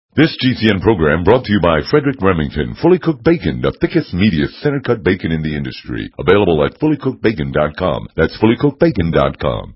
This GCN program brought to you by Frederick Remington, Fully Cooked Bacon, the thickest, meatiest, center-cut bacon in the industry. Available at fullycookedbacon.com. That's fullycookedbacon.com.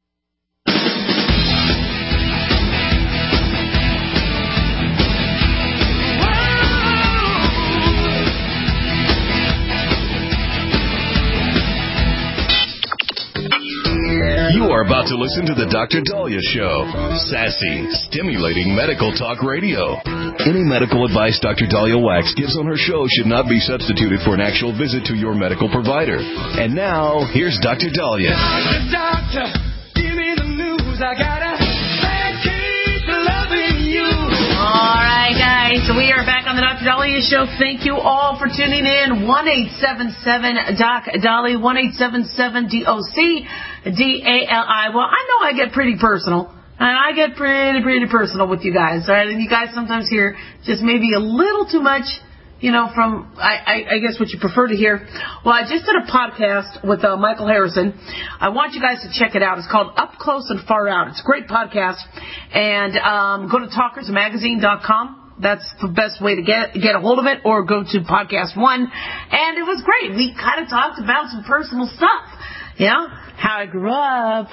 You are about to listen to the Dr. Daliah Show. Sassy, stimulating medical talk radio. Any medical advice Dr. Daliah Wax gives on her show should not be substituted for an actual visit to your medical provider. And now, here's Dr. Daliah. Doctor, give me the news. I got a bad case of loving you. All right, guys. So we are back on the Dr. Daliah Show. Thank you all for tuning in. 1-877-DOC-DALI, 1-877-DOC. D-A-L-I. Well, I know I get pretty personal, and I get pretty personal with you guys, all right? And you guys sometimes hear just maybe a little too much, from, I guess, what you prefer to hear. Well, I just did a podcast with Michael Harrison. I want you guys to check it out. It's called Up Close and Far Out. It's a great podcast. And go to talkersmagazine.com. That's the best way to get a hold of it, or go to Podcast One. And it was great. We kind of talked about some personal stuff. How I grew up,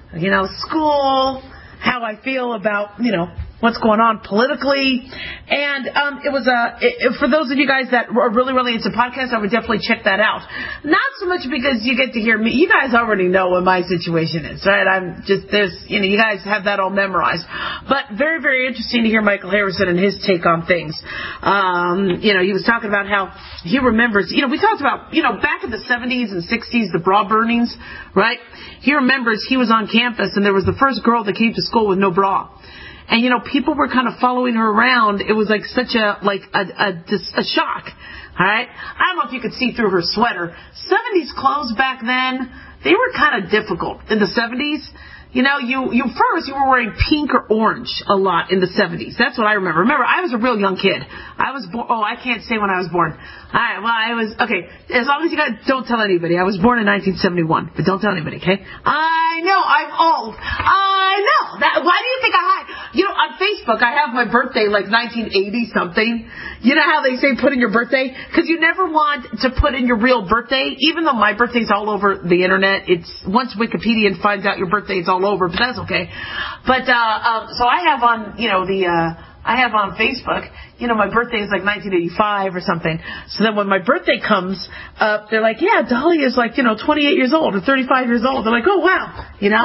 school, how I feel about, what's going on politically. And it was for those of you guys that are really, really into podcasts, I would definitely check that out. Not so much because you get to hear me. You guys already know what my situation is, right? You guys have that all memorized. But very, very interesting to hear Michael Harrison and his take on things. He was talking about how he remembers, we talked about, back in the 70s and 60s, the bra burnings, right? He remembers he was on campus and there was the first girl that came to school with no bra. And, people were kind of following her around. It was like such a shock. All right. I don't know if you could see through her sweater. 70s clothes back then, they were kind of difficult in the 70s. You were wearing pink or orange a lot in the 70s. That's what I remember. Remember, I was a real young kid. I was born, I can't say when I was born. All right, well, okay, as long as you guys don't tell anybody. I was born in 1971, but don't tell anybody, okay? I know, I'm old. I know. Why do you think I hide? On Facebook, I have my birthday like 1980-something. You know how they say put in your birthday? Because you never want to put in your real birthday, even though my birthday's all over the internet. It's once Wikipedia finds out your birthday, it's all over, but that's okay. But so I have on I have on Facebook, my birthday is like 1985 or something. So then when my birthday comes up, they're like, yeah, Daliah is like 28 years old or 35 years old. They're like, oh wow, what am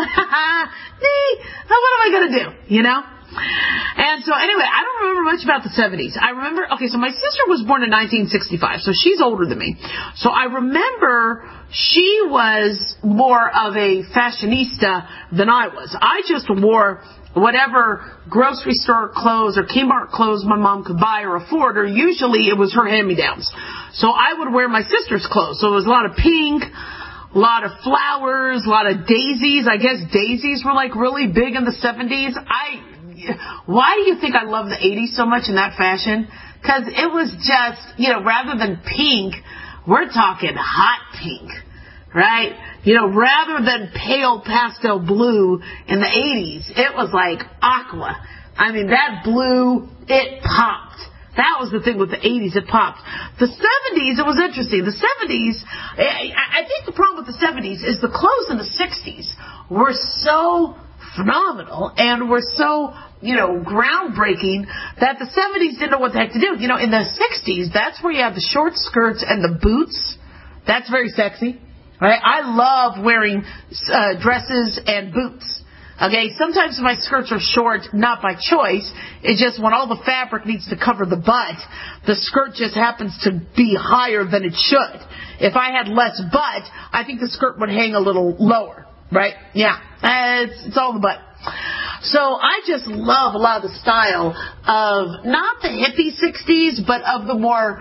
I gonna do? And so anyway, I don't remember much about the 70s. I remember, so my sister was born in 1965, so she's older than me. So I remember she was more of a fashionista than I was. I just wore whatever grocery store clothes or Kmart clothes my mom could buy or afford, or usually it was her hand-me-downs. So I would wear my sister's clothes. So it was a lot of pink, a lot of flowers, a lot of daisies. I guess daisies were like really big in the 70s. Why do you think I love the 80s so much in that fashion? Because it was just, rather than pink, we're talking hot pink, right? Rather than pale pastel blue in the 80s, it was like aqua. I mean, that blue, it popped. That was the thing with the 80s, it popped. The 70s, it was interesting. The 70s, I think the problem with the 70s is the clothes in the 60s were so phenomenal and were so, groundbreaking that the 70s didn't know what the heck to do. In the 60s, that's where you have the short skirts and the boots. That's very sexy, right? I love wearing dresses and boots. Okay, sometimes my skirts are short, not by choice. It's just when all the fabric needs to cover the butt, the skirt just happens to be higher than it should. If I had less butt, I think the skirt would hang a little lower, right? Yeah, it's all the butt. So I just love a lot of the style of not the hippie 60s, but of the more,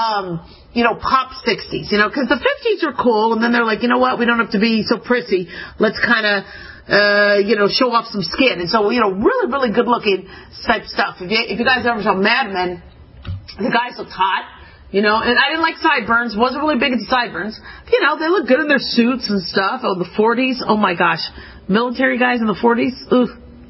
pop 60s, because the 50s are cool, and then they're like, you know what, we don't have to be so prissy. Let's kind of, show off some skin. And so, really, really good looking type stuff. If you guys ever saw Mad Men, the guys looked hot. And I didn't like sideburns, wasn't really big into sideburns. They look good in their suits and stuff. Oh, the 40s, oh my gosh. Military guys in the 40s, ooh,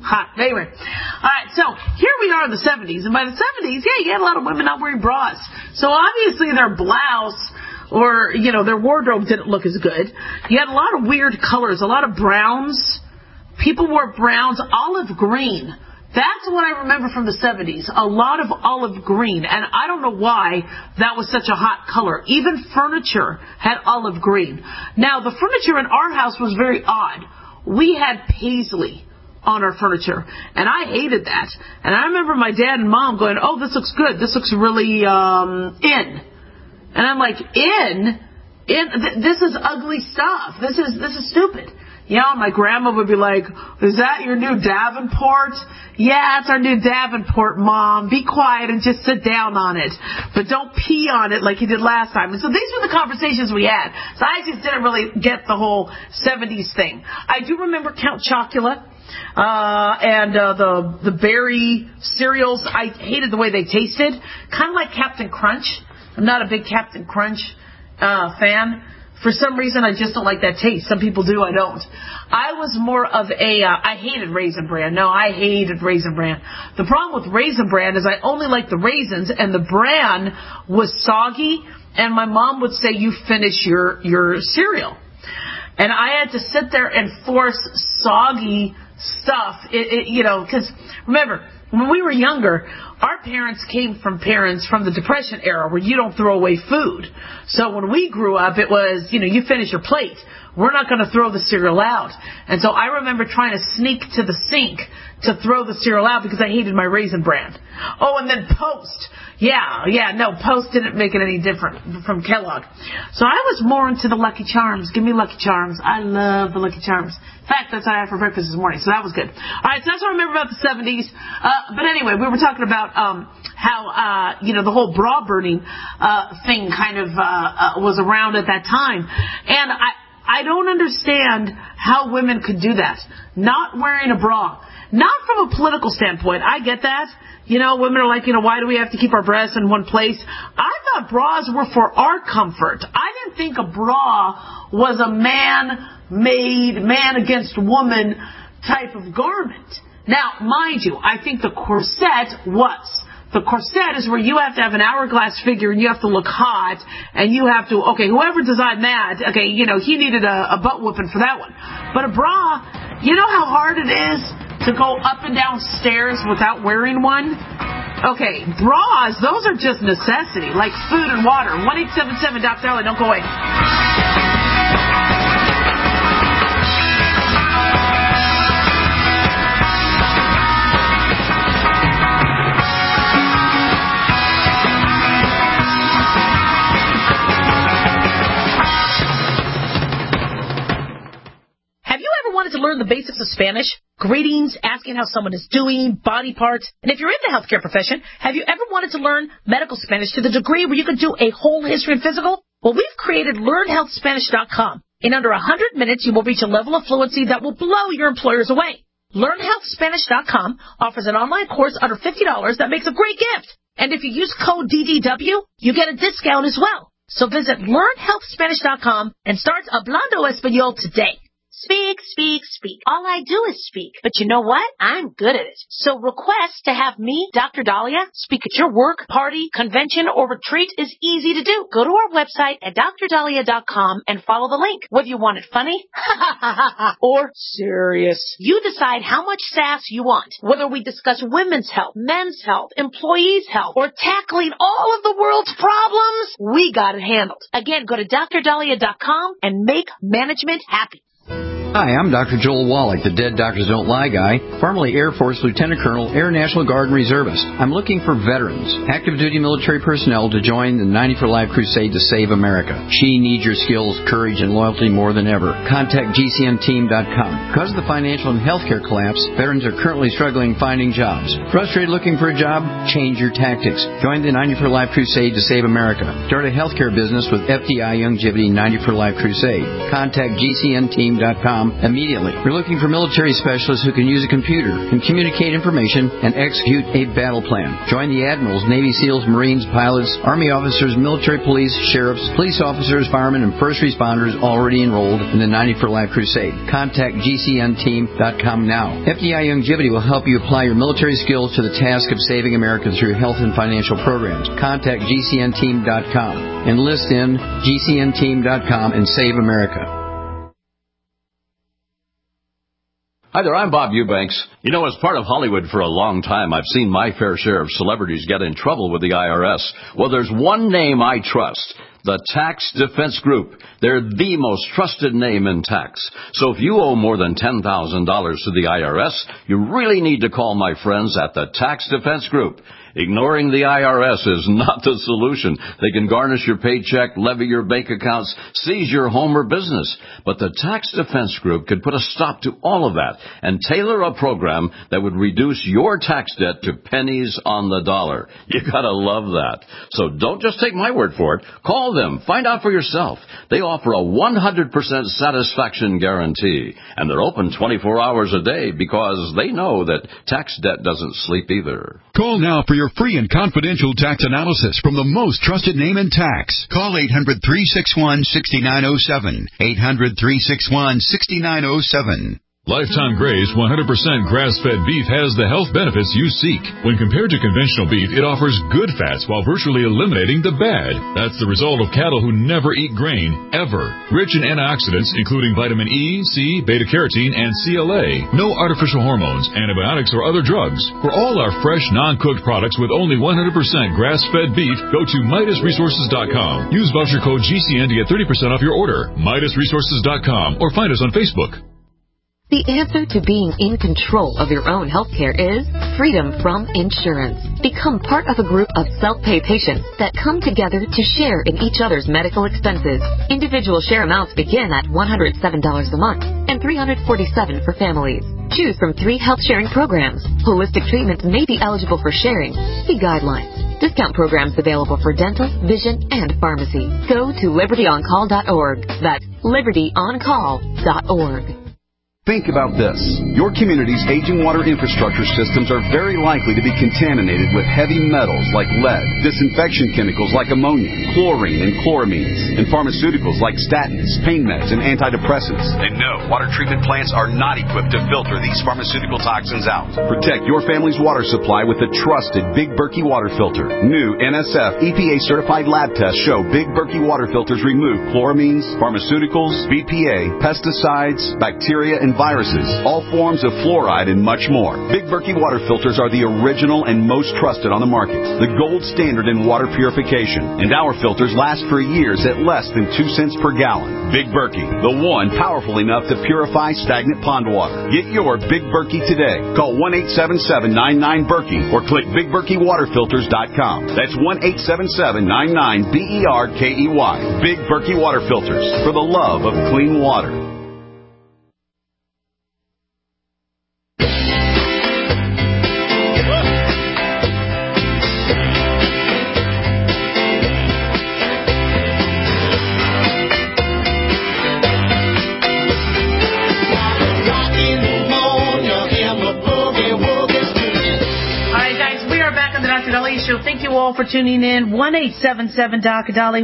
hot. Anyway, all right, so here we are in the 70s, and by the 70s, you had a lot of women not wearing bras. So obviously their blouse or, their wardrobe didn't look as good. You had a lot of weird colors, a lot of browns. People wore browns, olive green. That's what I remember from the 70s, a lot of olive green, and I don't know why that was such a hot color. Even furniture had olive green. Now, the furniture in our house was very odd. We had paisley on our furniture, and I hated that. And I remember my dad and mom going, oh, this looks good. This looks really in. And I'm like, in? This is ugly stuff. This is stupid. My grandma would be like, is that your new Davenport? Yeah, it's our new Davenport, Mom. Be quiet and just sit down on it. But don't pee on it like you did last time. And so these were the conversations we had. So I just didn't really get the whole 70s thing. I do remember Count Chocula. And the berry cereals. I hated the way they tasted. Kind of like Captain Crunch. I'm not a big Captain Crunch fan. For some reason, I just don't like that taste. Some people do, I don't. I was more of I hated Raisin Bran. No, I hated Raisin Bran. The problem with Raisin Bran is I only liked the raisins, and the bran was soggy, and my mom would say, you finish your cereal. And I had to sit there and force soggy stuff, because remember, when we were younger, our parents came from the Depression era where you don't throw away food. So when we grew up, it was, you finish your plate. We're not going to throw the cereal out. And so I remember trying to sneak to the sink to throw the cereal out because I hated my Raisin Bran. Oh, and then Post. Post didn't make it any different from Kellogg. So I was more into the Lucky Charms. Give me Lucky Charms. I love the Lucky Charms. In fact, that's what I had for breakfast this morning, so that was good. All right, so that's what I remember about the 70s. But anyway, we were talking about how, the whole bra burning thing kind of was around at that time. And I don't understand how women could do that. Not wearing a bra. Not from a political standpoint. I get that. Women are like, why do we have to keep our breasts in one place? I thought bras were for our comfort. I didn't think a bra was a man-made, man against woman type of garment. Now, mind you, I think the corset was. The corset is where you have to have an hourglass figure and you have to look hot and you have to, whoever designed that, he needed a butt whooping for that one. But a bra, you know how hard it is to go up and down stairs without wearing one? Okay, bras, those are just necessity, like food and water. 1-877 Dr. Ellie, don't go away. To learn the basics of Spanish, greetings, asking how someone is doing, body parts, and if you're in the healthcare profession, have you ever wanted to learn medical Spanish to the degree where you could do a whole history and physical? Well, we've created LearnHealthSpanish.com. In under 100 minutes, you will reach a level of fluency that will blow your employers away. LearnHealthSpanish.com offers an online course under $50 that makes a great gift. And if you use code DDW, you get a discount as well. So visit LearnHealthSpanish.com and start Hablando Español today. Speak, speak, speak. All I do is speak. But you know what? I'm good at it. So request to have me, Dr. Dahlia, speak at your work, party, convention, or retreat is easy to do. Go to our website at drdahlia.com and follow the link. Whether you want it funny or serious, you decide how much sass you want. Whether we discuss women's health, men's health, employees' health, or tackling all of the world's problems, we got it handled. Again, go to drdahlia.com and make management happy. Hi, I'm Dr. Joel Wallach, the Dead Doctors Don't Lie guy, formerly Air Force Lieutenant Colonel, Air National Guard and Reservist. I'm looking for veterans, active duty military personnel to join the 90 for Life crusade to save America. She needs your skills, courage, and loyalty more than ever. Contact GCNteam.com. Because of the financial and healthcare collapse, veterans are currently struggling finding jobs. Frustrated looking for a job? Change your tactics. Join the 90 for Life crusade to save America. Start a healthcare business with FDI Longevity 90 for Life crusade. Contact GCNteam.com militaryspecialist.com immediately. We're looking for military specialists who can use a computer, can communicate information, and execute a battle plan. Join the admirals, Navy SEALs, Marines, pilots, Army officers, military police, sheriffs, police officers, firemen, and first responders already enrolled in the 90 for Life Crusade. Contact GCNteam.com now. FDI Longevity will help you apply your military skills to the task of saving America through health and financial programs. Contact GCNteam.com. Enlist in GCNteam.com and save America. Hi there, I'm Bob Eubanks. You know, as part of Hollywood for a long time, I've seen my fair share of celebrities get in trouble with the IRS. Well, there's one name I trust. The Tax Defense Group. They're the most trusted name in tax. So if you owe more than $10,000 to the IRS, you really need to call my friends at the Tax Defense Group. Ignoring the IRS is not the solution. They can garnish your paycheck, levy your bank accounts, seize your home or business. But the Tax Defense Group could put a stop to all of that and tailor a program that would reduce your tax debt to pennies on the dollar. You gotta love that. So don't just take my word for it. Call them. Find out for yourself. They offer a 100% satisfaction guarantee. And they're open 24 hours a day because they know that tax debt doesn't sleep either. Call now for your free and confidential tax analysis from the most trusted name in tax. Call 800-361-6907. 800-361-6907. Lifetime Graze 100% grass-fed beef has the health benefits you seek. When compared to conventional beef, it offers good fats while virtually eliminating the bad. That's the result of cattle who never eat grain, ever. Rich in antioxidants, including vitamin E, C, beta-carotene, and CLA. No artificial hormones, antibiotics, or other drugs. For all our fresh, non-cooked products with only 100% grass-fed beef, go to MidasResources.com. Use voucher code GCN to get 30% off your order. MidasResources.com or find us on Facebook. The answer to being in control of your own healthcare is freedom from insurance. Become part of a group of self-pay patients that come together to share in each other's medical expenses. Individual share amounts begin at $107 a month and $347 for families. Choose from 3 health-sharing programs. Holistic treatments may be eligible for sharing. See guidelines. Discount programs available for dental, vision, and pharmacy. Go to libertyoncall.org. That's libertyoncall.org. Think about this. Your community's aging water infrastructure systems are very likely to be contaminated with heavy metals like lead, disinfection chemicals like ammonia, chlorine and chloramines, and pharmaceuticals like statins, pain meds, and antidepressants. And no, water treatment plants are not equipped to filter these pharmaceutical toxins out. Protect your family's water supply with the trusted Big Berkey water filter. New NSF EPA-certified lab tests show Big Berkey water filters remove chloramines, pharmaceuticals, BPA, pesticides, bacteria, and viruses, all forms of fluoride, and much more. Big Berkey water filters are the original and most trusted on the market, the gold standard in water purification, and our filters last for years at less than 2 cents per gallon. Big Berkey, the one powerful enough to purify stagnant pond water. Get your Big Berkey today. Call 1-877-99-BERKEY or click BigBerkeyWaterFilters.com. That's 1-877-99-BERKEY. Big Berkey Water Filters, for the love of clean water. Show. Thank you all for tuning in. 1-877-DOC-DOLLY,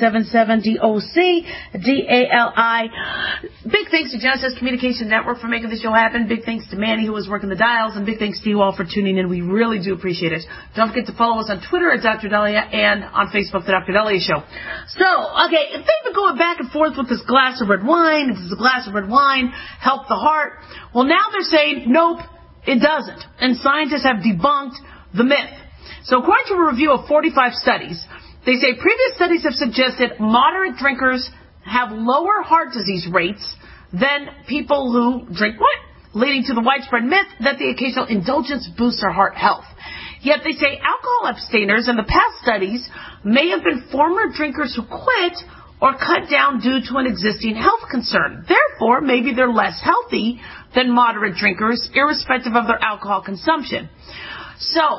1-877-DOC-DALI. Big thanks to Genesis Communication Network for making the show happen. Big thanks to Manny, who was working the dials, and big thanks to you all for tuning in. We really do appreciate it. Don't forget to follow us on Twitter at Dr. Dahlia and on Facebook, The Dr. Dahlia Show. So, okay, if they've been going back and forth with this glass of red wine, does a glass of red wine help the heart? Well, now they're saying, nope, it doesn't. And scientists have debunked the myth. So according to a review of 45 studies, they say previous studies have suggested moderate drinkers have lower heart disease rates than people who drink wine, leading to the widespread myth that the occasional indulgence boosts our heart health. Yet they say alcohol abstainers in the past studies may have been former drinkers who quit or cut down due to an existing health concern. Therefore, maybe they're less healthy than moderate drinkers, irrespective of their alcohol consumption. So,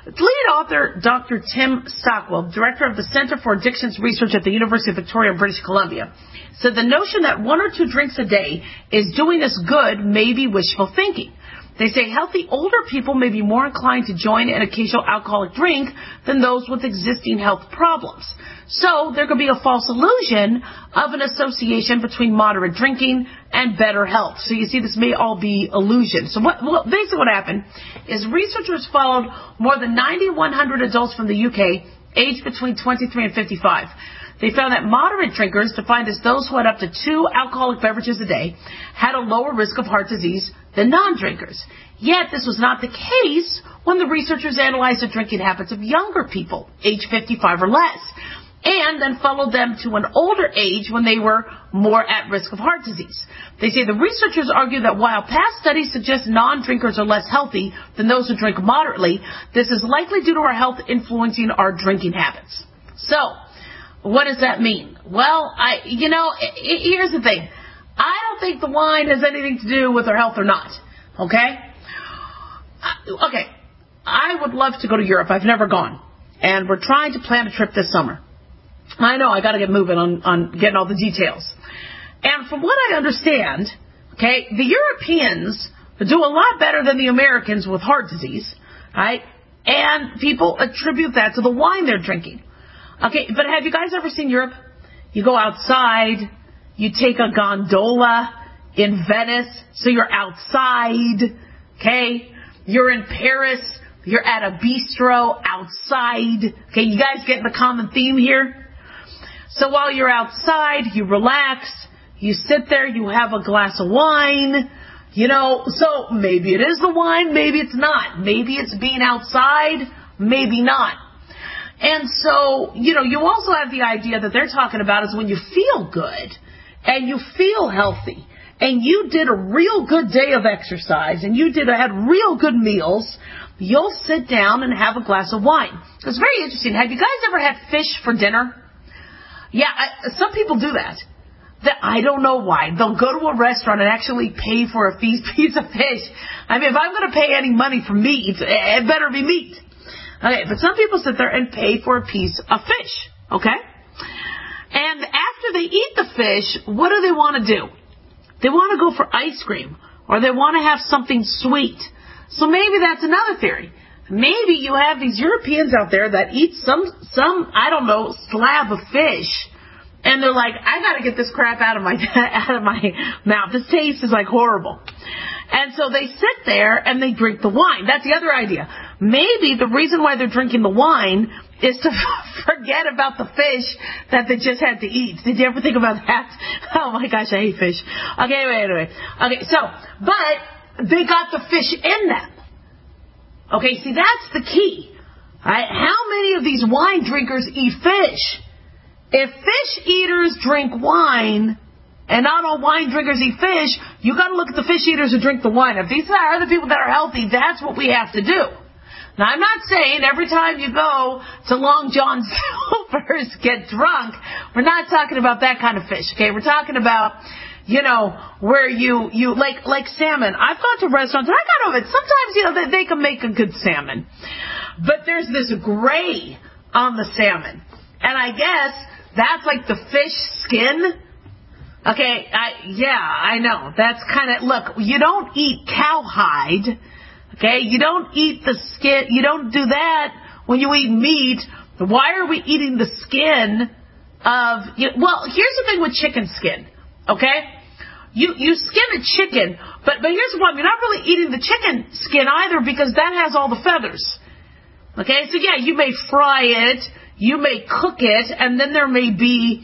Lead author Dr. Tim Stockwell, director of the Center for Addictions Research at the University of Victoria, British Columbia, said the notion that 1 or 2 drinks a day is doing us good may be wishful thinking. They say healthy older people may be more inclined to join an occasional alcoholic drink than those with existing health problems. So there could be a false illusion of an association between moderate drinking and better health. So you see, this may all be illusion. So basically what happened is researchers followed more than 9,100 adults from the UK aged between 23 and 55. They found that moderate drinkers, defined as those who had up to 2 alcoholic beverages a day, had a lower risk of heart disease than non-drinkers. Yet this was not the case when the researchers analyzed the drinking habits of younger people, age 55 or less, and then followed them to an older age when they were more at risk of heart disease. They say the researchers argue that while past studies suggest non-drinkers are less healthy than those who drink moderately, this is likely due to our health influencing our drinking habits. So, what does that mean? Well, here's the thing. I don't think the wine has anything to do with our health or not. Okay? Okay. I would love to go to Europe. I've never gone. And we're trying to plan a trip this summer. I know, I got to get moving on getting all the details. And from what I understand, okay, the Europeans do a lot better than the Americans with heart disease, right? And people attribute that to the wine they're drinking. Okay, but have you guys ever seen Europe? You go outside, you take a gondola in Venice, so you're outside, okay? You're in Paris, you're at a bistro outside. Okay, you guys get the common theme here? So while you're outside, you relax, you sit there, you have a glass of wine, so maybe it is the wine, maybe it's not. Maybe it's being outside, maybe not. And so, you also have the idea that they're talking about is when you feel good and you feel healthy and you did a real good day of exercise and you had real good meals, you'll sit down and have a glass of wine. It's very interesting. Have you guys ever had fish for dinner? Yeah, some people do that. I don't know why. They'll go to a restaurant and actually pay for a piece of fish. I mean, if I'm going to pay any money for meat, it better be meat. Okay, but some people sit there and pay for a piece of fish, okay? And after they eat the fish, what do they want to do? They want to go for ice cream, or they want to have something sweet. So maybe that's another theory. Maybe you have these Europeans out there that eat some slab of fish, and they're like, I got to get this crap out of my mouth. This taste is like horrible. And so they sit there and they drink the wine. That's the other idea. Maybe the reason why they're drinking the wine is to forget about the fish that they just had to eat. Did you ever think about that? Oh my gosh, I hate fish. Okay, anyway. Okay, so, but they got the fish in them. Okay, see, that's the key. Right? How many of these wine drinkers eat fish? If fish eaters drink wine, and not all wine drinkers eat fish, you got to look at the fish eaters who drink the wine. If these are the people that are healthy, that's what we have to do. Now, I'm not saying every time you go to Long John Silver's get drunk. We're not talking about that kind of fish, okay? We're talking about, where you like salmon. I've gone to restaurants, and I got over it. Sometimes, they can make a good salmon. But there's this gray on the salmon. And I guess that's like the fish skin. Okay, I know. That's kind of, look, you don't eat cowhide, okay? You don't eat the skin. You don't do that when you eat meat. Why are we eating the skin of, well, here's the thing with chicken skin, okay? You skin a chicken, but here's the problem. You're not really eating the chicken skin either because that has all the feathers, okay? So, yeah, you may fry it, you may cook it, and then there may be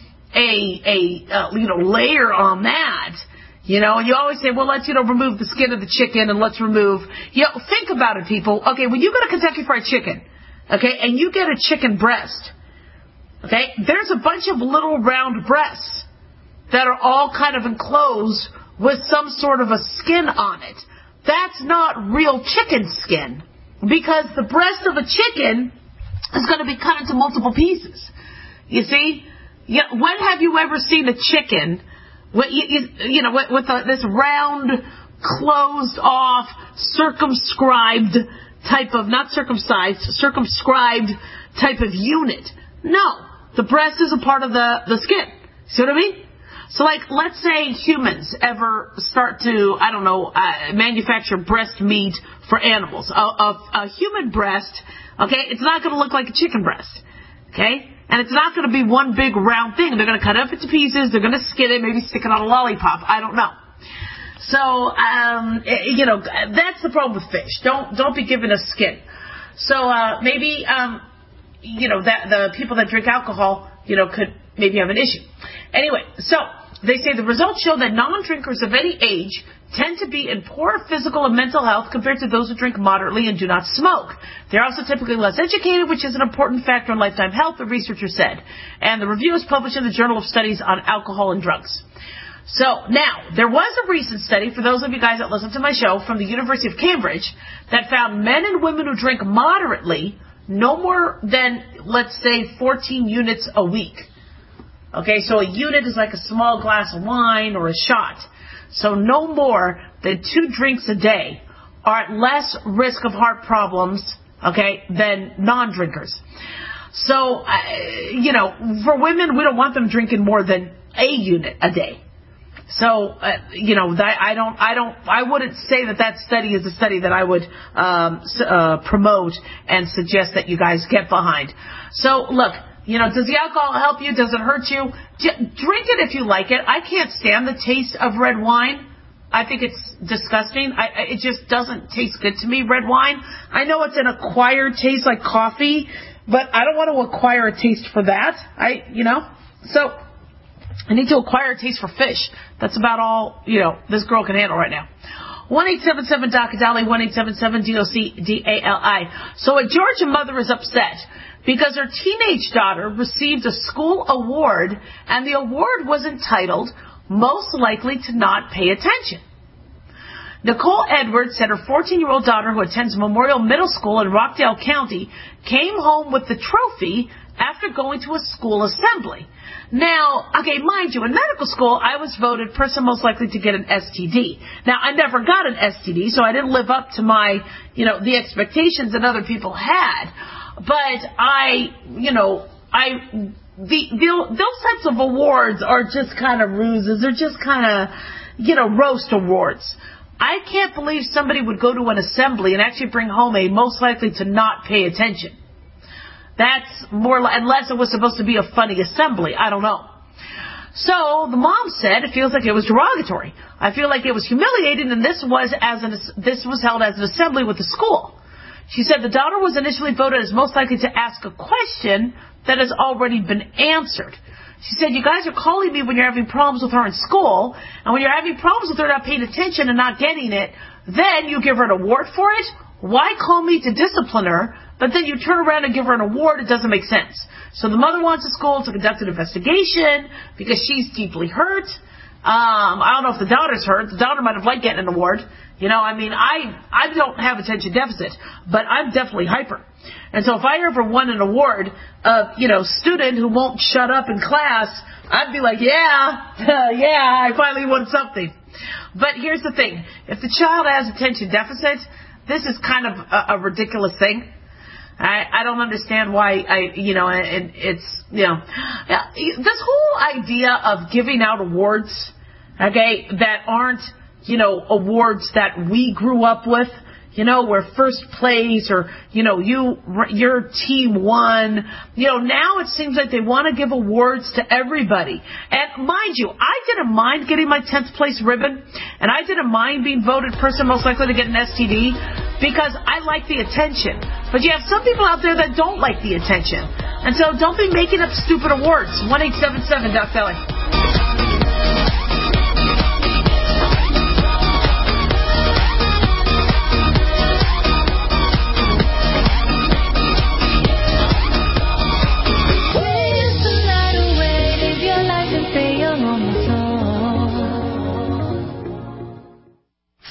a layer on that, and you always say, well, let's, remove the skin of the chicken and let's remove, think about it, people. Okay, when you go to Kentucky Fried Chicken, okay, and you get a chicken breast, okay, there's a bunch of little round breasts that are all kind of enclosed with some sort of a skin on it. That's not real chicken skin because the breast of a chicken is going to be cut into multiple pieces. You see? When have you ever seen a chicken with this round, closed off, circumscribed type of, not circumcised, circumscribed type of unit. No. The breast is a part of the skin. See what I mean? So, like, let's say humans ever start to, manufacture breast meat for animals. A human breast, okay, it's not going to look like a chicken breast, okay? And it's not going to be one big round thing. They're going to cut it up into pieces. They're going to skin it, maybe stick it on a lollipop. I don't know. So, that's the problem with fish. Don't be given a skin. So, maybe, that the people that drink alcohol, could maybe have an issue. Anyway, so they say the results show that non-drinkers of any age tend to be in poor physical and mental health compared to those who drink moderately and do not smoke. They're also typically less educated, which is an important factor in lifetime health, the researcher said. And the review is published in the Journal of Studies on Alcohol and Drugs. So, now, there was a recent study, for those of you guys that listen to my show, from the University of Cambridge, that found men and women who drink moderately no more than, let's say, 14 units a week. Okay, so a unit is like a small glass of wine or a shot. So no more than 2 drinks a day are at less risk of heart problems, okay, than non-drinkers. So, for women, we don't want them drinking more than a unit a day. So, I wouldn't say that study is a study that I would promote and suggest that you guys get behind. So, look, does the alcohol help you? Does it hurt you? Drink it if you like it. I can't stand the taste of red wine. I think it's disgusting. It just doesn't taste good to me, red wine. I know it's an acquired taste like coffee, but I don't want to acquire a taste for that. So I need to acquire a taste for fish. That's about all, this girl can handle right now. 1-877-DOC-DALI, 1-877-DOC-DALI. So a Georgia mother is upset because her teenage daughter received a school award, and the award was entitled Most Likely to Not Pay Attention. Nicole Edwards said her 14-year-old daughter, who attends Memorial Middle School in Rockdale County, came home with the trophy after going to a school assembly. Now, okay, mind you, in medical school, I was voted person most likely to get an STD. Now, I never got an STD, so I didn't live up to my, the expectations that other people had. But those types of awards are just kind of ruses. They're just kind of, roast awards. I can't believe somebody would go to an assembly and actually bring home a most likely to not pay attention. That's more, unless it was supposed to be a funny assembly. I don't know. So the mom said it feels like it was derogatory. I feel like it was humiliating, and this was held as an assembly with the school. She said the daughter was initially voted as most likely to ask a question that has already been answered. She said, you guys are calling me when you're having problems with her in school, and when you're having problems with her not paying attention and not getting it, then you give her an award for it? Why call me to discipline her, but then you turn around and give her an award? It doesn't make sense. So the mother wants the school to conduct an investigation because she's deeply hurt. I don't know if the daughter's hurt. The daughter might have liked getting an award. I don't have attention deficit, but I'm definitely hyper. And so if I ever won an award of, student who won't shut up in class, I'd be like, I finally won something. But here's the thing. If the child has attention deficit, this is kind of a ridiculous thing. I don't understand why this whole idea of giving out awards, okay, that aren't, awards that we grew up with, where first place or, your team won. Now it seems like they want to give awards to everybody. And mind you, I didn't mind getting my 10th place ribbon, and I didn't mind being voted person most likely to get an STD because I like the attention. But you have some people out there that don't like the attention. And so don't be making up stupid awards. 1-877-DOC-DALI.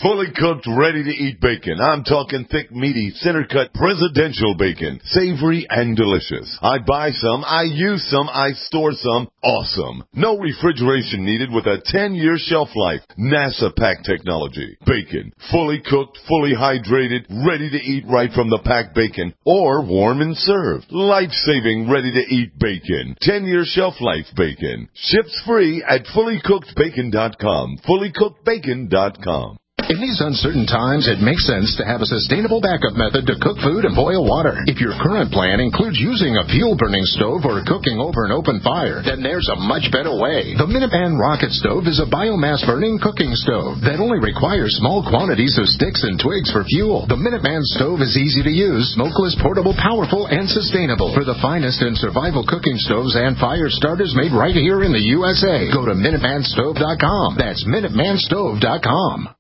fully cooked, ready-to-eat bacon. I'm talking thick, meaty, center-cut presidential bacon. Savory and delicious. I buy some, I use some, I store some. Awesome. No refrigeration needed with a 10-year shelf life. NASA pack technology. Bacon. Fully cooked, fully hydrated, ready to eat right from the packed bacon. Or warm and served. Life-saving, ready-to-eat bacon. 10-year shelf life bacon. Ships free at fullycookedbacon.com. fullycookedbacon.com. In these uncertain times, it makes sense to have a sustainable backup method to cook food and boil water. If your current plan includes using a fuel-burning stove or cooking over an open fire, then there's a much better way. The Minuteman Rocket Stove is a biomass-burning cooking stove that only requires small quantities of sticks and twigs for fuel. The Minuteman Stove is easy to use, smokeless, portable, powerful, and sustainable. For the finest in survival cooking stoves and fire starters made right here in the USA, go to MinutemanStove.com. That's MinutemanStove.com.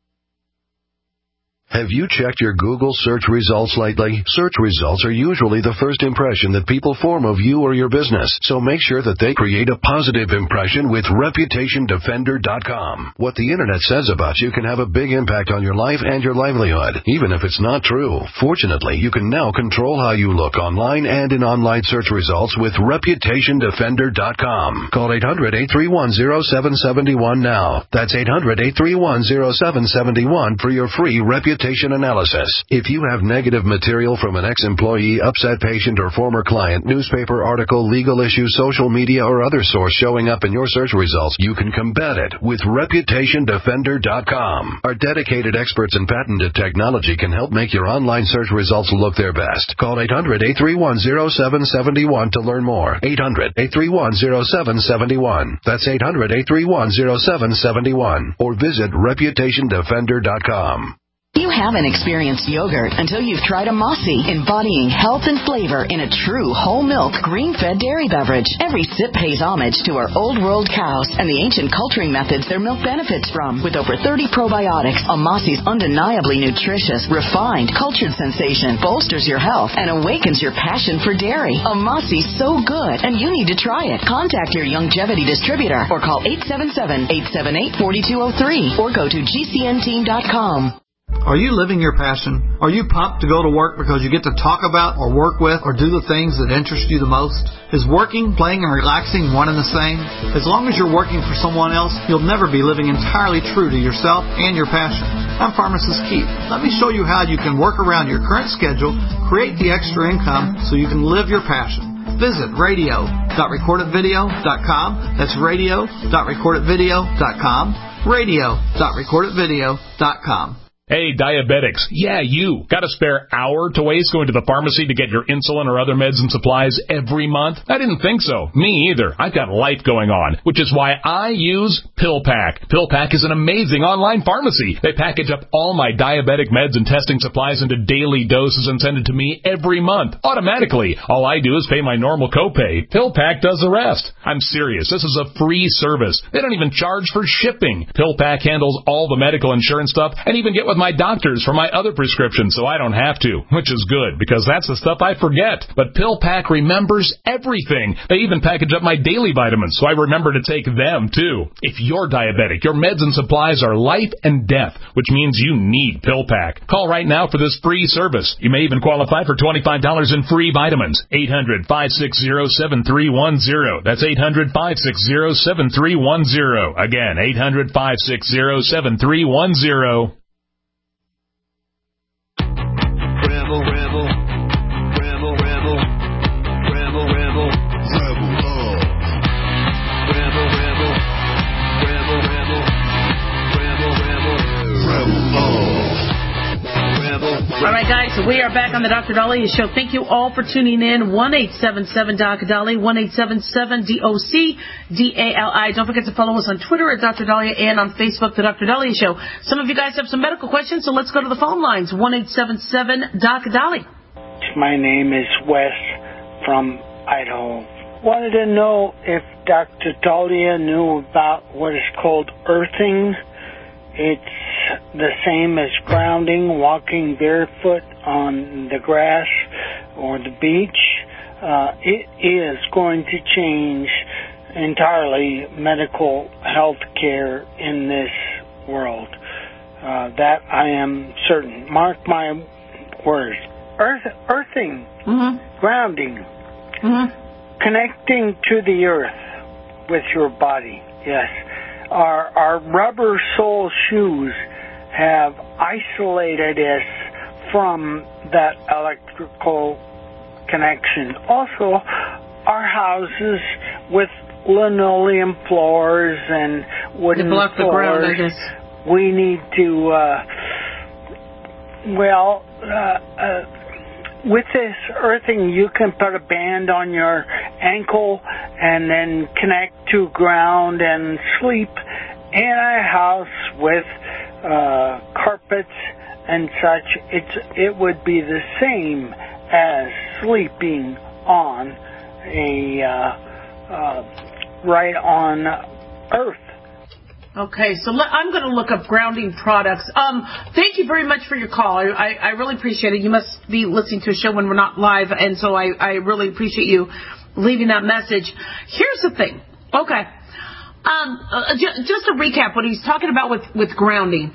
Have you checked your Google search results lately? Search results are usually the first impression that people form of you or your business, so make sure that they create a positive impression with ReputationDefender.com. What the Internet says about you can have a big impact on your life and your livelihood, even if it's not true. Fortunately, you can now control how you look online and in online search results with ReputationDefender.com. Call 800-831-0771 now. That's 800-831-0771 for your free reputation analysis. If you have negative material from an ex-employee, upset patient, or former client, newspaper article, legal issue, social media, or other source showing up in your search results, you can combat it with ReputationDefender.com. Our dedicated experts in patented technology can help make your online search results look their best. Call 800-831-0771 to learn more. 800-831-0771. That's 800-831-0771. Or visit ReputationDefender.com. You haven't experienced yogurt until you've tried a Mossy, embodying health and flavor in a true whole milk, green-fed dairy beverage. Every sip pays homage to our old world cows and the ancient culturing methods their milk benefits from. With over 30 probiotics, a Mossy's undeniably nutritious, refined, cultured sensation bolsters your health and awakens your passion for dairy. A Mossy's so good, and you need to try it. Contact your Youngevity distributor or call 877-878-4203 or go to gcnteam.com. Are you living your passion? Are you pumped to go to work because you get to talk about or work with or do the things that interest you the most? Is working, playing, and relaxing one and the same? As long as you're working for someone else, you'll never be living entirely true to yourself and your passion. I'm Pharmacist Keith. Let me show you how you can work around your current schedule, create the extra income so you can live your passion. Visit radio.recordedvideo.com. That's radio.recordedvideo.com. radio.recordedvideo.com. Hey, diabetics. Yeah, you. Got a spare hour to waste going to the pharmacy to get your insulin or other meds and supplies every month? I didn't think so. Me either. I've got life going on, which is why I use PillPack. PillPack is an amazing online pharmacy. They package up all my diabetic meds and testing supplies into daily doses and send it to me every month, automatically. All I do is pay my normal copay. PillPack does the rest. I'm serious. This is a free service. They don't even charge for shipping. PillPack handles all the medical insurance stuff and even get with my doctors for my other prescriptions so I don't have to, which is good because that's the stuff I forget. But PillPack remembers everything. They even package up my daily vitamins so I remember to take them too. If you're diabetic, your meds and supplies are life and death, which means you need PillPack. Call right now for this free service. You may even qualify for $25 in free vitamins. 800-560-7310. That's 800-560-7310. Again, 800-560-7310. Rebel, rebel, rebel, rebel, rebel, rebel, rebel, rebel, rebel, rebel, rebel, rebel, rebel, rebel. All right, guys, so we are back on the Dr. Daliah Show. Thank you all for tuning in. 1-877-DOC-DALI, 1-877-DOC-DALI. Don't forget to follow us on Twitter at Dr. Daliah and on Facebook, the Dr. Daliah Show. Some of you guys have some medical questions, so let's go to the phone lines. 1-877-DOC-DALI. My name is Wes from Idaho. Wanted to know if Dr. Daliah knew about what is called earthing. It's the same as grounding, walking barefoot on the grass or the beach. It is going to change entirely medical health care in this world. That I am certain. Mark my words. Earthing, grounding, connecting to the earth with your body. Yes. Our rubber sole shoes have isolated us from that electrical connection. Also, our houses with linoleum floors and wooden block the floors. ground, I guess. We need to, with this earthing, you can put a band on your ankle and then connect to ground and sleep in a house with carpets and such. It would be the same as sleeping on right on earth. Okay, so I'm going to look up grounding products. Thank you very much for your call. I really appreciate it. You must be listening to a show when we're not live, and so I really appreciate you leaving that message. Here's the thing. Okay. Just to recap what he's talking about with grounding.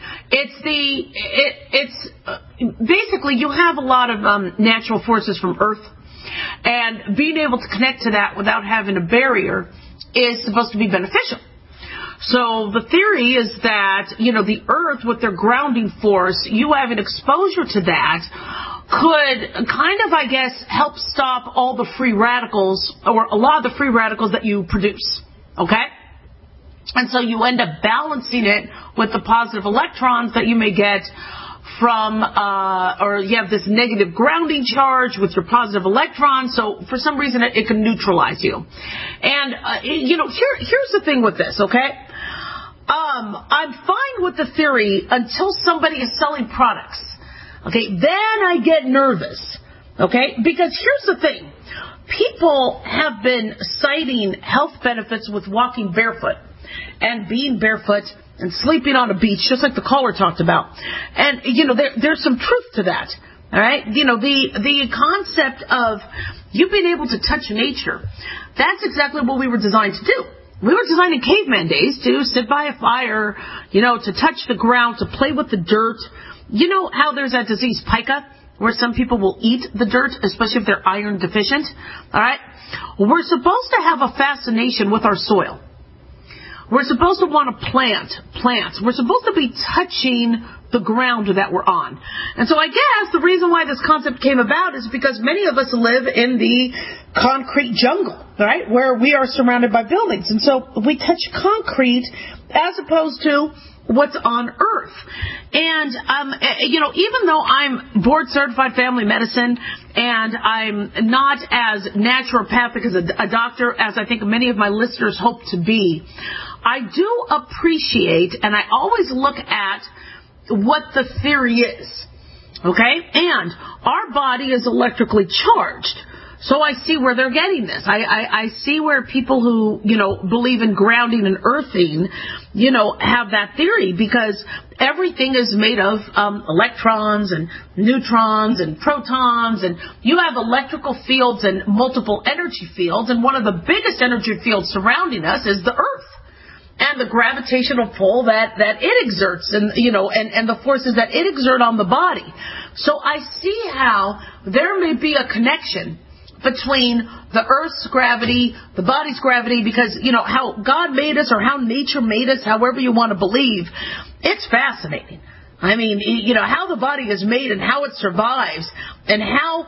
It's basically you have a lot of natural forces from Earth, and being able to connect to that without having a barrier is supposed to be beneficial. So the theory is that, the Earth with their grounding force, you having exposure to that could kind of, I guess, help stop all the free radicals, or a lot of the free radicals that you produce. Okay? And so you end up balancing it with the positive electrons that you may get from, or you have this negative grounding charge with your positive electrons. So for some reason it can neutralize you. And, here's the thing with this, okay? I'm fine with the theory until somebody is selling products. Okay, then I get nervous. Okay, because here's the thing. People have been citing health benefits with walking barefoot and being barefoot and sleeping on a beach, just like the caller talked about. And, there's some truth to that. All right? The concept of you being able to touch nature, that's exactly what we were designed to do. We were designed in caveman days to sit by a fire, to touch the ground, to play with the dirt. You know how there's that disease, pica, where some people will eat the dirt, especially if they're iron deficient? All right? We're supposed to have a fascination with our soil. We're supposed to want to plant plants. We're supposed to be touching the ground that we're on. And so I guess the reason why this concept came about is because many of us live in the concrete jungle, right, where we are surrounded by buildings. And so we touch concrete as opposed to what's on Earth. And, even though I'm board certified family medicine and I'm not as naturopathic as a doctor as I think many of my listeners hope to be, I do appreciate, and I always look at what the theory is, okay? And our body is electrically charged. So I see where they're getting this. I see where people who, believe in grounding and earthing, have that theory, because everything is made of electrons and neutrons and protons, and you have electrical fields and multiple energy fields, and one of the biggest energy fields surrounding us is the Earth. And the gravitational pull that it exerts, and the forces that it exert on the body. So I see how there may be a connection between the Earth's gravity, the body's gravity, because, how God made us or how nature made us, however you want to believe, it's fascinating. I mean, how the body is made and how it survives, and how,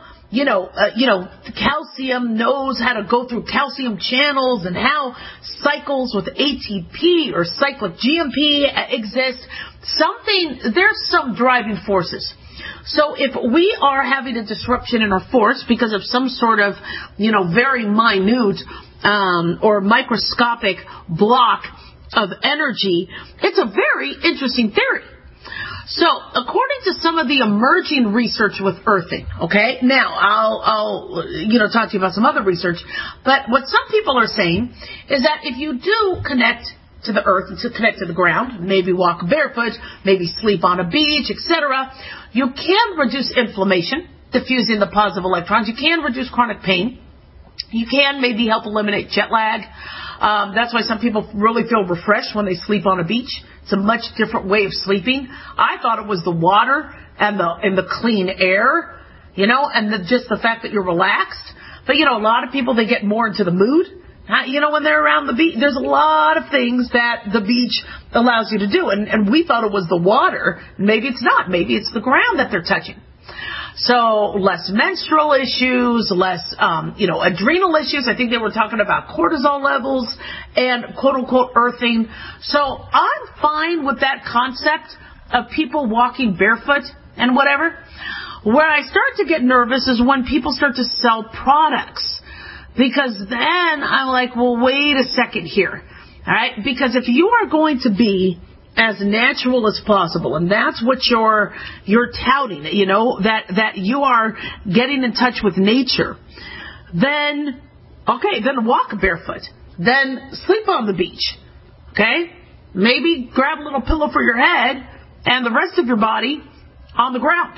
calcium knows how to go through calcium channels, and how cycles with ATP or cyclic GMP exist. There's some driving forces. So if we are having a disruption in our force because of some sort of, very minute or microscopic block of energy, it's a very interesting theory. So, according to some of the emerging research with earthing, okay, now I'll talk to you about some other research, but what some people are saying is that if you do connect to the earth and to connect to the ground, maybe walk barefoot, maybe sleep on a beach, etc., you can reduce inflammation, diffusing the positive electrons. You can reduce chronic pain. You can maybe help eliminate jet lag. That's why some people really feel refreshed when they sleep on a beach. It's a much different way of sleeping. I thought it was the water and the clean air, and just the fact that you're relaxed. But, a lot of people, they get more into the mood. When they're around the beach, there's a lot of things that the beach allows you to do. And we thought it was the water. Maybe it's not. Maybe it's the ground that they're touching. So less menstrual issues, less, adrenal issues. I think they were talking about cortisol levels and quote-unquote earthing. So I'm fine with that concept of people walking barefoot and whatever. Where I start to get nervous is when people start to sell products. Because then I'm like, well, wait a second here. All right? Because if you are going to be as natural as possible, and that's what you're touting, that you are getting in touch with nature, then walk barefoot. Then sleep on the beach. Okay? Maybe grab a little pillow for your head and the rest of your body on the ground.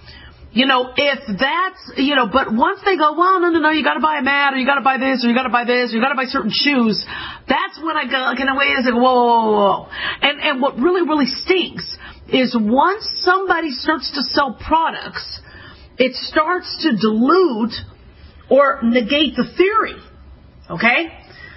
If that's, but once they go, well, no, you gotta buy a mat, or you gotta buy this, or you gotta buy this, or you gotta buy certain shoes, that's when I go, okay, now wait a second, whoa. And what really, really stinks is once somebody starts to sell products, it starts to dilute or negate the theory. Okay?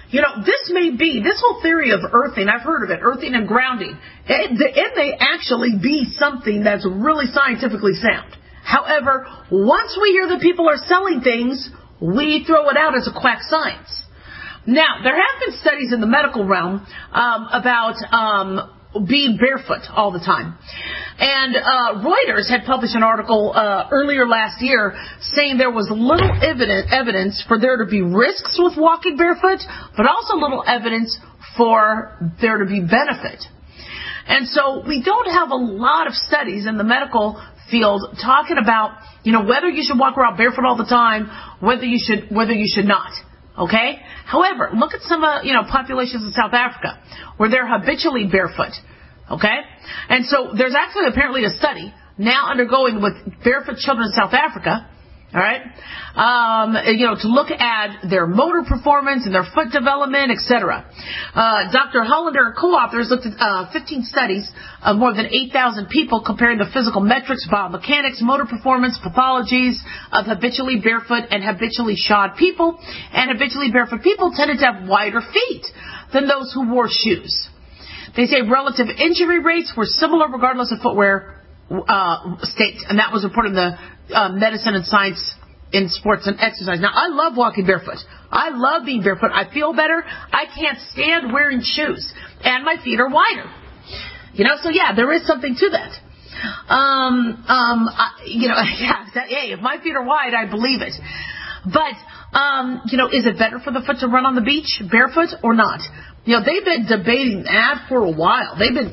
This whole theory of earthing, I've heard of it, earthing and grounding. It may actually be something that's really scientifically sound. However, once we hear that people are selling things, we throw it out as a quack science. Now, there have been studies in the medical realm about being barefoot all the time. And Reuters had published an article earlier last year saying there was little evidence for there to be risks with walking barefoot, but also little evidence for there to be benefit. And so we don't have a lot of studies in the medical field talking about, whether you should walk around barefoot all the time, whether you should not. Okay? However, look at some, populations in South Africa where they're habitually barefoot. Okay? And so there's actually apparently a study now undergoing with barefoot children in South Africa. All right? To look at their motor performance and their foot development, etc. Dr. Hollander and co-authors looked at 15 studies of more than 8,000 people comparing the physical metrics, biomechanics, motor performance, pathologies of habitually barefoot and habitually shod people. And habitually barefoot people tended to have wider feet than those who wore shoes. They say relative injury rates were similar regardless of footwear state, and that was reported in the Medicine and Science in Sports and Exercise. Now, I love walking barefoot. I love being barefoot. I feel better. I can't stand wearing shoes, and my feet are wider. So yeah, there is something to that. Hey, if my feet are wide, I believe it. But is it better for the foot to run on the beach barefoot or not? They've been debating that for a while. And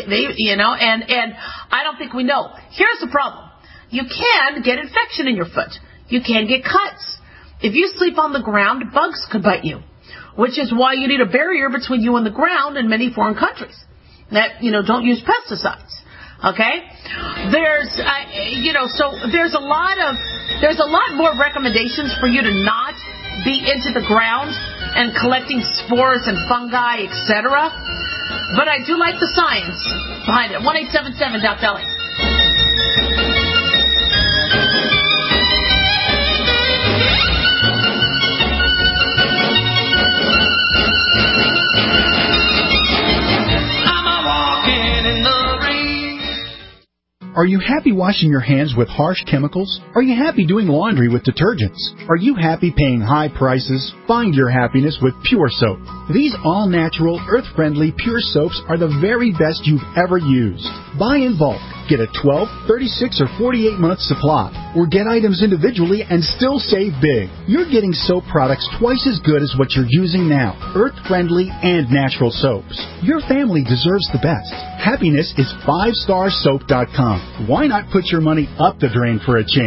I don't think we know. Here's the problem. You can get infection in your foot. You can get cuts. If you sleep on the ground, bugs could bite you, which is why you need a barrier between you and the ground in many foreign countries that, don't use pesticides. Okay? So there's a lot more recommendations for you to not be into the ground and collecting spores and fungi, etc. But I do like the science behind it. 1-877-DOC-DOLLY. Are you happy washing your hands with harsh chemicals? Are you happy doing laundry with detergents? Are you happy paying high prices? Find your happiness with Pure Soap. These all-natural, earth-friendly Pure Soaps are the very best you've ever used. Buy in bulk. Get a 12, 36, or 48-month supply. Or get items individually and still save big. You're getting soap products twice as good as what you're using now. Earth-friendly and natural soaps. Your family deserves the best. Happiness is 5starsoap.com. Why not put your money up the drain for a change?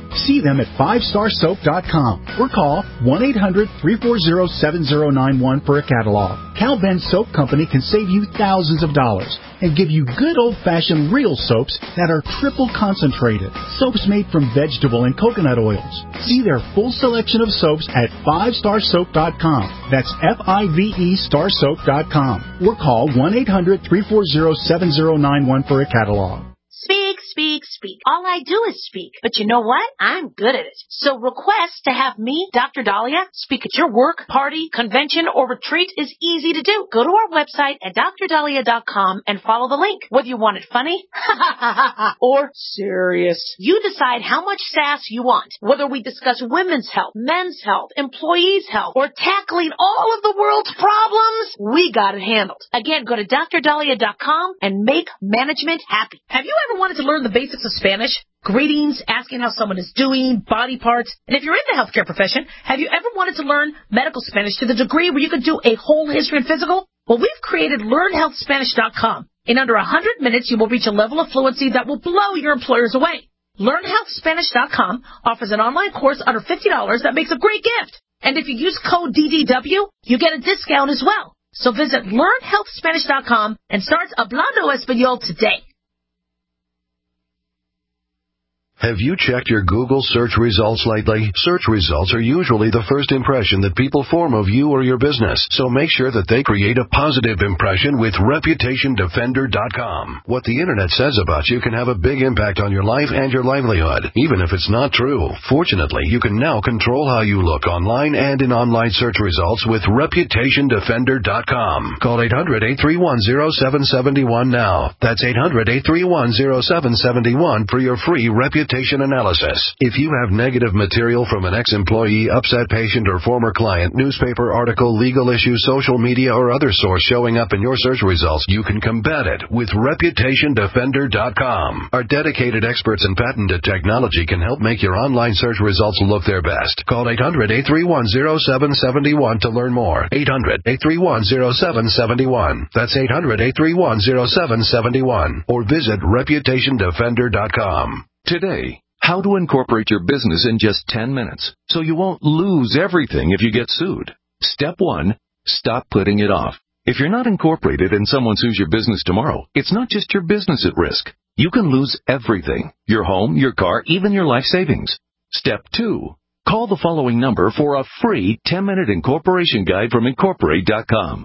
See them at 5starsoap.com or call 1-800-340-7091 for a catalog. Cal Ben Soap Company can save you thousands of dollars and give you good old-fashioned real soaps that are triple concentrated. Soaps made from vegetable and coconut oils. See their full selection of soaps at 5starsoap.com. That's F-I-V-E starsoap.com. Or call 1-800-340-7091 for a catalog. Speak, speak, speak. All I do is speak. But you know what? I'm good at it. So request to have me, Dr. Dahlia, speak at your work, party, convention, or retreat is easy to do. Go to our website at drdahlia.com and follow the link. Whether you want it funny or serious, you decide how much sass you want. Whether we discuss women's health, men's health, employees' health, or tackling all of the world's problems, we got it handled. Again, go to drdahlia.com and make management happy. Have you ever wanted to learn the basics of Spanish? Greetings, asking how someone is doing, body parts. And if you're in the healthcare profession, have you ever wanted to learn medical Spanish to the degree where you could do a whole history and physical? Well, we've created LearnHealthSpanish.com. In under 100 minutes, you will reach a level of fluency that will blow your employers away. LearnHealthSpanish.com offers an online course under $50 that makes a great gift. And if you use code DDW, you get a discount as well. So visit LearnHealthSpanish.com and start Hablando Español today. Have you checked your Google search results lately? Search results are usually the first impression that people form of you or your business, so make sure that they create a positive impression with ReputationDefender.com. What the Internet says about you can have a big impact on your life and your livelihood, even if it's not true. Fortunately, you can now control how you look online and in online search results with ReputationDefender.com. Call 800-831-0771 now. That's 800-831-0771 for your free reputation analysis. If you have negative material from an ex-employee, upset patient, or former client, newspaper article, legal issue, social media, or other source showing up in your search results, you can combat it with ReputationDefender.com. Our dedicated experts in patented technology can help make your online search results look their best. Call 800-831-0771 to learn more. 800-831-0771. That's 800-831-0771. Or visit ReputationDefender.com. Today, how to incorporate your business in just 10 minutes so you won't lose everything if you get sued. Step 1, stop putting it off. If you're not incorporated and someone sues your business tomorrow, it's not just your business at risk. You can lose everything: your home, your car, even your life savings. Step 2, call the following number for a free 10-minute incorporation guide from Incorporate.com.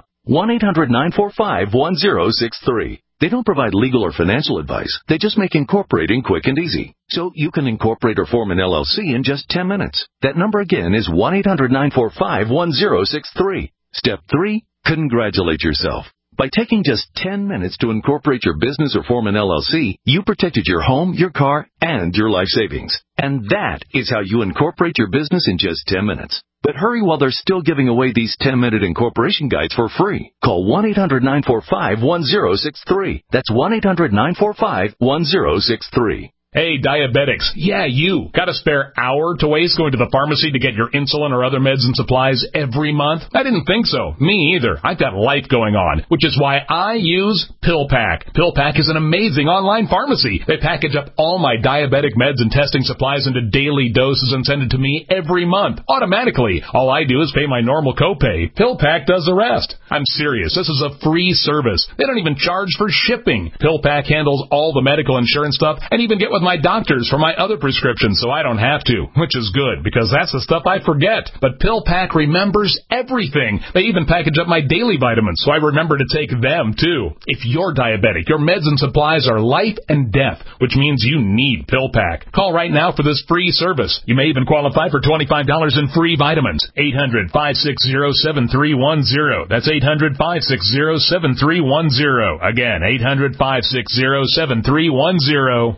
1-800-945-1063. They don't provide legal or financial advice. They just make incorporating quick and easy. So you can incorporate or form an LLC in just 10 minutes. That number again is 1-800-945-1063. Step 3, congratulate yourself. By taking just 10 minutes to incorporate your business or form an LLC, you protected your home, your car, and your life savings. And that is how you incorporate your business in just 10 minutes. But hurry while they're still giving away these 10-minute incorporation guides for free. Call 1-800-945-1063. That's 1-800-945-1063. Hey, diabetics. Yeah, you. Got a spare hour to waste going to the pharmacy to get your insulin or other meds and supplies every month? I didn't think so. Me either. I've got life going on, which is why I use PillPack. PillPack is an amazing online pharmacy. They package up all my diabetic meds and testing supplies into daily doses and send it to me every month, automatically. All I do is pay my normal copay. PillPack does the rest. I'm serious. This is a free service. They don't even charge for shipping. PillPack handles all the medical insurance stuff and even get with my doctors for my other prescriptions, so I don't have to, which is good because that's the stuff I forget. But PillPack remembers everything. They even package up my daily vitamins, so I remember to take them too. If you're diabetic, your meds and supplies are life and death, which means you need PillPack. Call right now for this free service. You may even qualify for $25 in free vitamins. 800-560-7310. That's 800-560-7310. Again, 800-560-7310.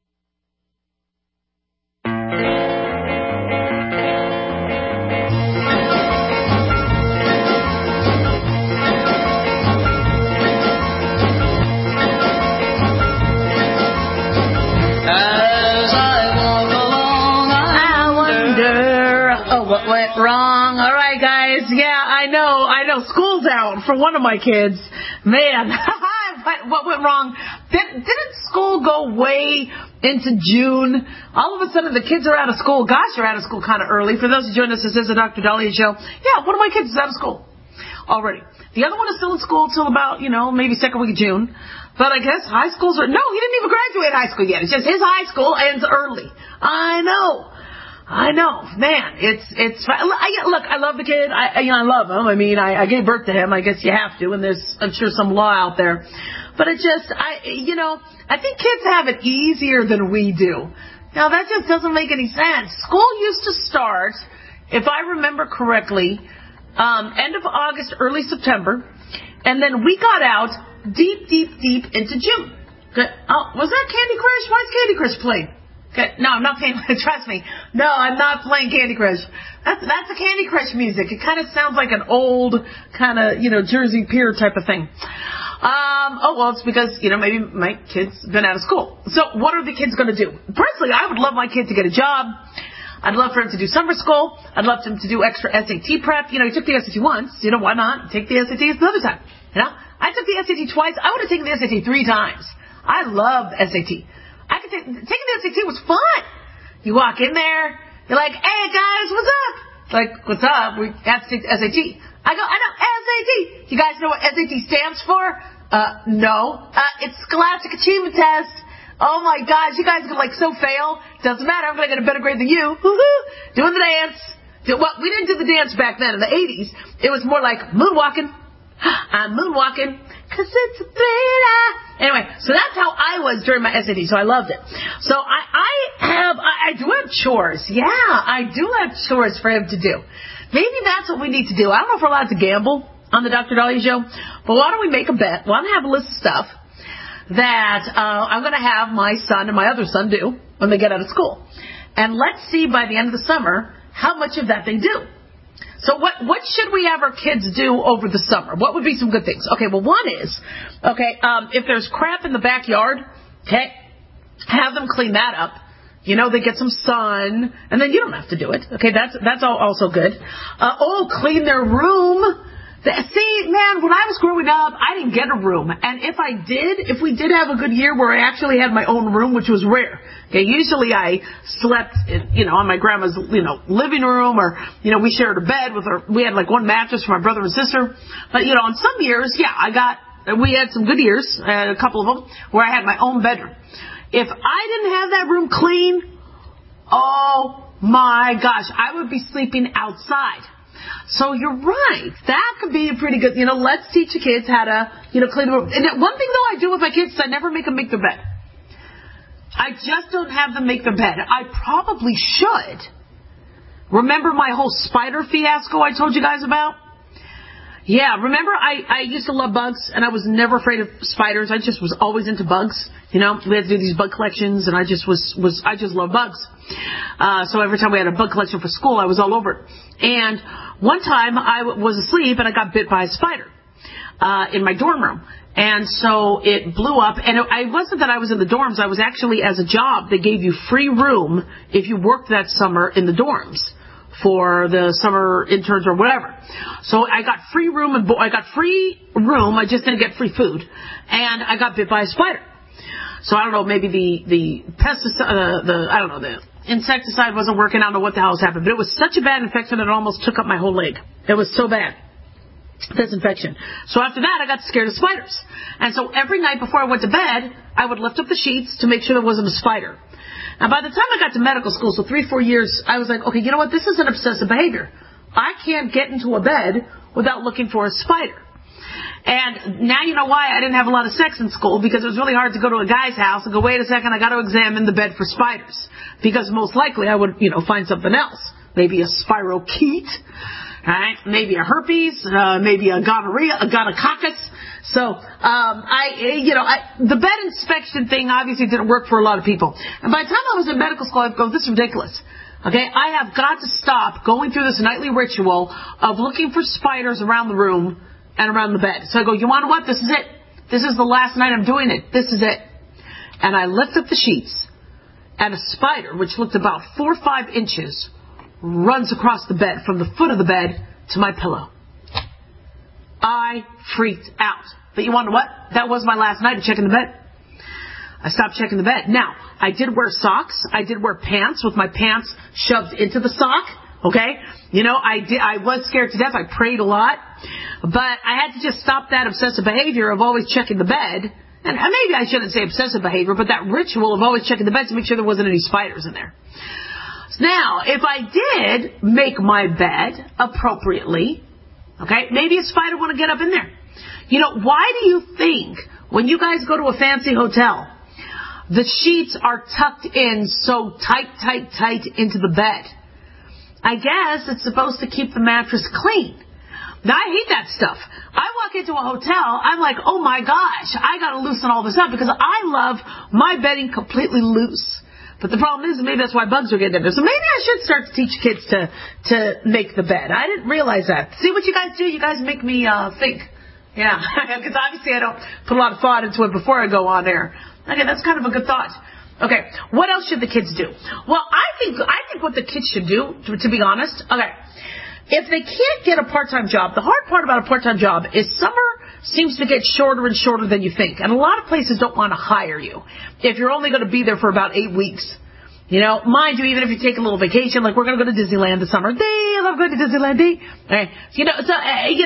What went wrong? All right, guys. Yeah, I know. School's out for one of my kids. Man, what went wrong? Didn't school go way into June? All of a sudden, the kids are out of school. Gosh, you're out of school kind of early. For those who join us, this is the Dr. Dahlia Show. Yeah, one of my kids is out of school already. The other one is still in school till about, maybe second week of June. But I guess high schools are... No, he didn't even graduate high school yet. It's just his high school ends early. I know. Man, it's look, I love the kid. I love him. I mean, I gave birth to him. I guess you have to, and there's, I'm sure, some law out there. But I think kids have it easier than we do. Now, that just doesn't make any sense. School used to start, if I remember correctly, end of August, early September, and then we got out deep into June. Okay. Oh, was that Candy Crush? Why is Candy Crush playing? Okay. No, I'm not playing. Trust me. No, I'm not playing Candy Crush. That's a Candy Crush music. It kind of sounds like an old kind of, Jersey Pier type of thing. It's because, maybe my kid's been out of school. So what are the kids going to do? Personally, I would love my kid to get a job. I'd love for him to do summer school. I'd love him to do extra SAT prep. He took the SAT once. Why not? Take the SAT another time. I took the SAT twice. I would have taken the SAT 3 times. I loved SAT. Taking the SAT was fun. You walk in there, you're like, hey guys, what's up? Like, what's up? We have to take the SAT. I go, I know, SAT. You guys know what SAT stands for? No. It's Scholastic Achievement Test. Oh my gosh, you guys could so fail. Doesn't matter, I'm going to get a better grade than you. Doing the dance. Well, we didn't do the dance back then in the 80s. It was more like moonwalking. I'm moonwalking, 'cause it's a thriller. Anyway, so that's how I was during my SAT, so I loved it. So I do have chores. Yeah, I do have chores for him to do. Maybe that's what we need to do. I don't know if we're allowed to gamble on the Dr. Dahlia Show, but why don't we make a bet? Why don't I have a list of stuff that I'm going to have my son and my other son do when they get out of school. And let's see by the end of the summer how much of that they do. So what should we have our kids do over the summer? What would be some good things? Okay, well, one is, if there's crap in the backyard, have them clean that up. They get some sun, and then you don't have to do it. Okay, that's also good. Clean their room. See, man, when I was growing up, I didn't get a room. And if we did have a good year where I actually had my own room, which was rare. Okay, usually I slept, on my grandma's, living room, or, we shared a bed we had one mattress for my brother and sister. But, on some years, we had some good years, a couple of them, where I had my own bedroom. If I didn't have that room clean, oh my gosh, I would be sleeping outside. So you're right. That could be a pretty good, let's teach the kids how to, clean the room. And one thing, though, I do with my kids is I never make them make their bed. I just don't have them make their bed. I probably should. Remember my whole spider fiasco I told you guys about? Yeah, remember I used to love bugs, and I was never afraid of spiders. I just was always into bugs. We had to do these bug collections, and I just love bugs. So every time we had a bug collection for school, I was all over it. And one time I was asleep, and I got bit by a spider in my dorm room. And so it blew up, and it wasn't that I was in the dorms. I was actually, as a job, they gave you free room if you worked that summer in the dorms for the summer interns or whatever. So I got free room, I just didn't get free food, and I got bit by a spider. So I don't know, maybe the pesticide, the insecticide wasn't working. I don't know what the hell was happening, but it was such a bad infection that it almost took up my whole leg. It was so bad. This infection. So after that, I got scared of spiders. And so every night before I went to bed, I would lift up the sheets to make sure there wasn't a spider. And by the time I got to medical school, so 3-4 years, I was like, okay, you know what? This is an obsessive behavior. I can't get into a bed without looking for a spider. And now you know why I didn't have a lot of sex in school, because it was really hard to go to a guy's house and go, wait a second, I got to examine the bed for spiders. Because most likely I would, find something else. Maybe a spirochete. Right? Maybe a herpes, maybe a gonorrhea, a gonococcus. So, the bed inspection thing obviously didn't work for a lot of people. And by the time I was in medical school, I'd go, this is ridiculous. Okay, I have got to stop going through this nightly ritual of looking for spiders around the room and around the bed. So I go, you want what? This is it. This is the last night I'm doing it. This is it. And I lift up the sheets, and a spider, which looked about 4 or 5 inches, runs across the bed, from the foot of the bed to my pillow. I freaked out. But you want to know what? That was my last night of checking the bed. I stopped checking the bed. Now, I did wear socks. I did wear pants with my pants shoved into the sock. Okay? You know, I was scared to death. I prayed a lot. But I had to just stop that obsessive behavior of always checking the bed. And maybe I shouldn't say obsessive behavior, but that ritual of always checking the bed to make sure there wasn't any spiders in there. Now, if I did make my bed appropriately, okay, maybe a spider wouldn't get up in there. You know, why do you think when you guys go to a fancy hotel, the sheets are tucked in so tight into the bed? I guess it's supposed to keep the mattress clean. Now, I hate that stuff. I walk into a hotel, I'm like, oh my gosh, I got to loosen all this up because I love my bedding completely loose. But the problem is, maybe that's why bugs are getting in there. So maybe I should start to teach kids to make the bed. I didn't realize that. See what you guys do? You guys make me think. Yeah, because obviously I don't put a lot of thought into it before I go on air. Okay, that's kind of a good thought. Okay, what else should the kids do? Well, I think what the kids should do, to be honest, okay, if they can't get a part-time job, the hard part about a part-time job is summer seems to get shorter and shorter than you think. And a lot of places don't want to hire you if you're only going to be there for about 8 weeks. You know, mind you, even if you take a little vacation, like we're going to go to Disneyland this summer. I love going to Disneyland. Okay. You know, so,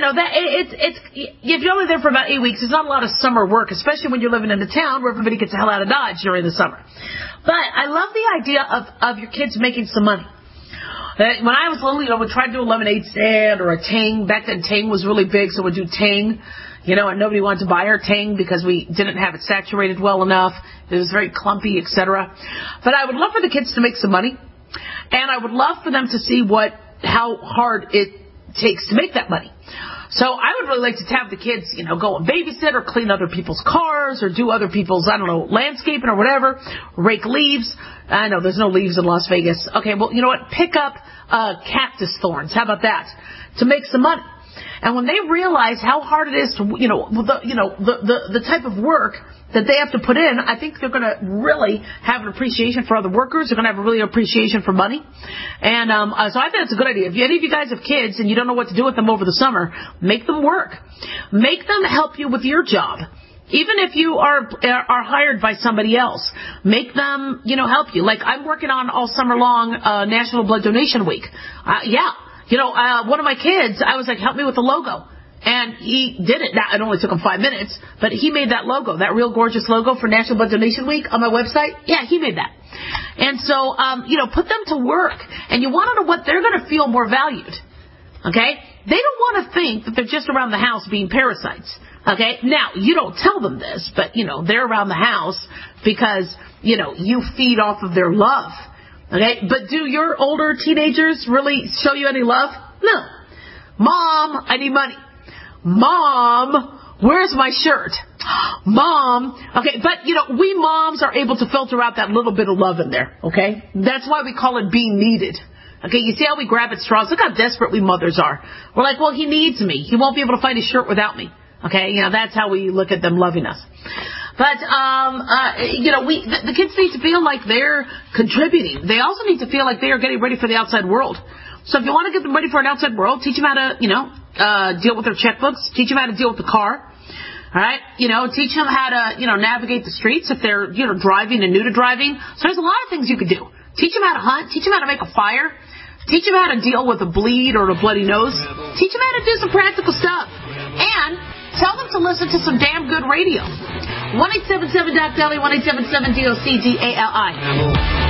if you're only there for about 8 weeks, there's not a lot of summer work, especially when you're living in a town where everybody gets the hell out of Dodge during the summer. But I love the idea of your kids making some money. When I was little, you know, we'd try to do a lemonade stand or a Tang. Back then, Tang was really big, so we'd do Tang. You know, and nobody wanted to buy our Tang because we didn't have it saturated well enough. It was very clumpy, etc. But I would love for the kids to make some money. And I would love for them to see how hard it takes to make that money. So I would really like to have the kids, you know, go and babysit or clean other people's cars or do other people's, I don't know, landscaping or whatever, rake leaves. I know there's no leaves in Las Vegas. Okay, well, you know what? Pick up cactus thorns. How about that? To make some money. And when they realize how hard it is to, the type of work that they have to put in, I think they're going to really have an appreciation for other workers. They're going to have a really appreciation for money. And so I think it's a good idea. If any of you guys have kids and you don't know what to do with them over the summer, make them work. Make them help you with your job. Even if you are hired by somebody else, make them, help you. Like I'm working on all summer long National Blood Donation Week. One of my kids, I was like, help me with the logo. And he did it. Now, it only took him 5 minutes, but he made that logo, that real gorgeous logo for National Blood Donation Week on my website. Yeah, he made that. And so, put them to work. And you want to know what? They're going to feel more valued. Okay? They don't want to think that they're just around the house being parasites. Okay? Now, you don't tell them this, but, they're around the house because, you feed off of their love. Okay? But do your older teenagers really show you any love? No. Mom, I need money. Mom, where's my shirt? Mom, okay, but we moms are able to filter out that little bit of love in there, okay? That's why we call it being needed. Okay, you see how we grab at straws? Look how desperate we mothers are. We're like, well, he needs me. He won't be able to find his shirt without me. Okay, that's how we look at them loving us. But, the kids need to feel like they're contributing. They also need to feel like they are getting ready for the outside world. So if you want to get them ready for an outside world, teach them how to, deal with their checkbooks. Teach them how to deal with the car. All right? Teach them how to, navigate the streets if they're, driving and new to driving. So there's a lot of things you could do. Teach them how to hunt. Teach them how to make a fire. Teach them how to deal with a bleed or a bloody nose. Teach them how to do some practical stuff. And tell them to listen to some damn good radio. 1-877-DOC-DALI, 1-877-DOC-DALI.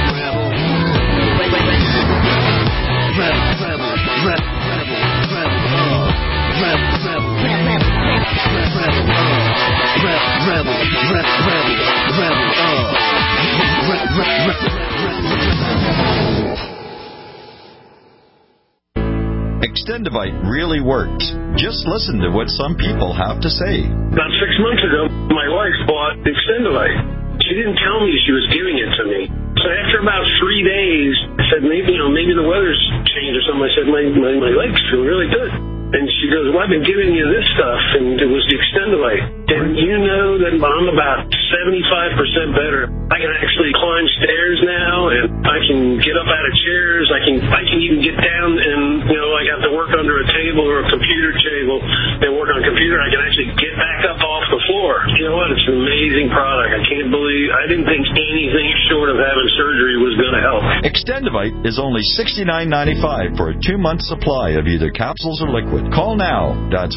Extendivite really works. Just listen to what some people have to say. About 6 months ago, my wife bought Extendivite. She didn't tell me she was giving it to me. So after about 3 days, I said, maybe the weather's changed or something. I said, my legs feel really good. And she goes, well, I've been giving you this stuff, and it was the Extendivite. And you know that I'm about 75% better. I can actually climb stairs now, and I can get up out of chairs. I can even get down and, I got to work under a table or a computer table and work on a computer. I can actually get back up off the floor. You know what? It's an amazing product. I didn't think anything short of having surgery was going to help. Extendivite is only $69.95 for a 2-month supply of either capsules or liquid. Call now. That's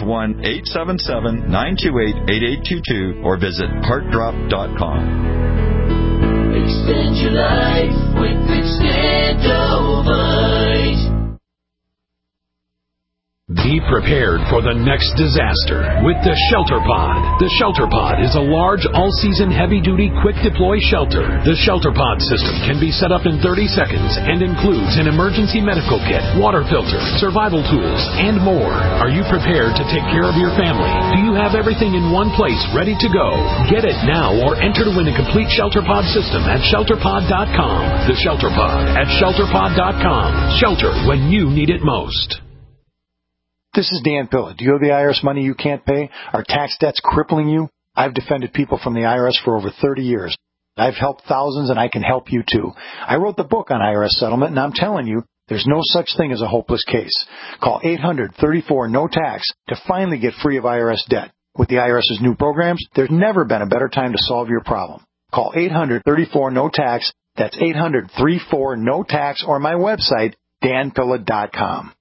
1-877-928-8822 or visit heartdrop.com. Extend your life with Extendivite. Be prepared for the next disaster with the Shelter Pod. The Shelter Pod is a large, all-season, heavy-duty, quick-deploy shelter. The Shelter Pod system can be set up in 30 seconds and includes an emergency medical kit, water filter, survival tools, and more. Are you prepared to take care of your family? Do you have everything in one place ready to go? Get it now or enter to win a complete Shelter Pod system at ShelterPod.com. The Shelter Pod at ShelterPod.com. Shelter when you need it most. This is Dan Pilla. Do you owe the IRS money you can't pay? Are tax debts crippling you? I've defended people from the IRS for over 30 years. I've helped thousands, and I can help you too. I wrote the book on IRS settlement, and I'm telling you, there's no such thing as a hopeless case. Call 800-34-NO-TAX to finally get free of IRS debt. With the IRS's new programs, there's never been a better time to solve your problem. Call 800-34-NO-TAX. That's 800-34-NO-TAX or my website, danpilla.com.